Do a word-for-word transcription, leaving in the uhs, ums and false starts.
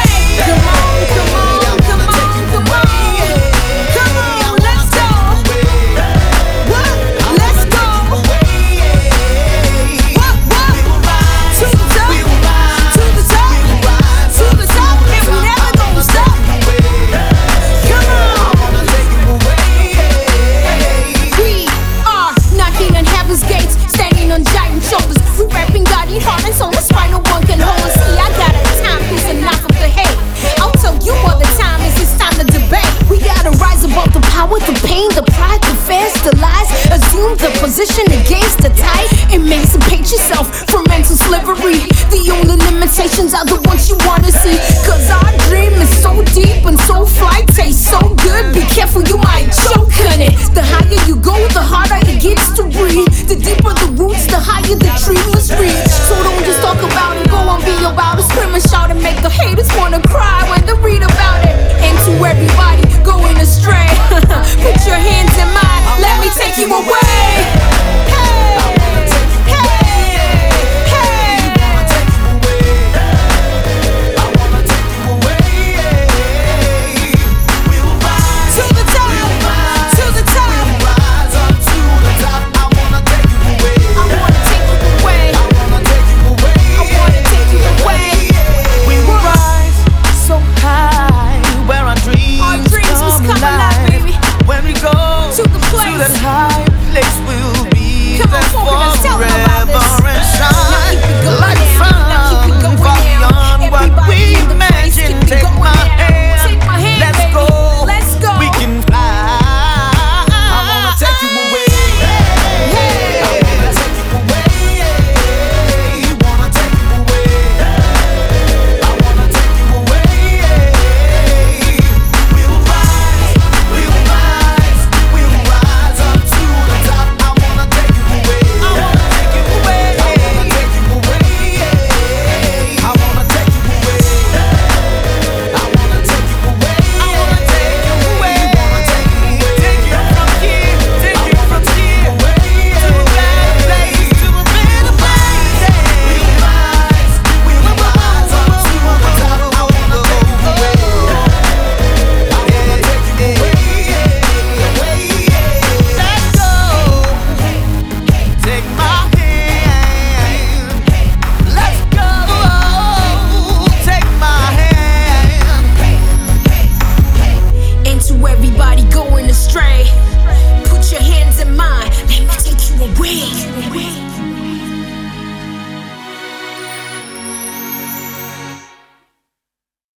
Come on, come on, come on, come on. Come on, let's go. What? Let's go. What, what? To the top, to the top, to the top, and we never gonna stop. Come on. We are knocking on heaven's gates, standing on giant shoulders. We rapping God, eat heart and soul, the spinal one can hold us. See, I got a timepiece, enough of the hate. I'll tell you what the time is, it's time to debate. We gotta rise above the power, the pain, the pride, the fears, the lies. Assume the position against the tide. Emancipate yourself from mental slavery. The only limitations are the ones you wanna see. Cause our dream is so deep and so fly, tastes so good. Be careful, you might choke on it. The higher you go, the harder it gets to breathe. The deeper the roots, the higher the tree must reach. So don't just talk about it, go on, be about it. Scream and shout and make the haters wanna cry.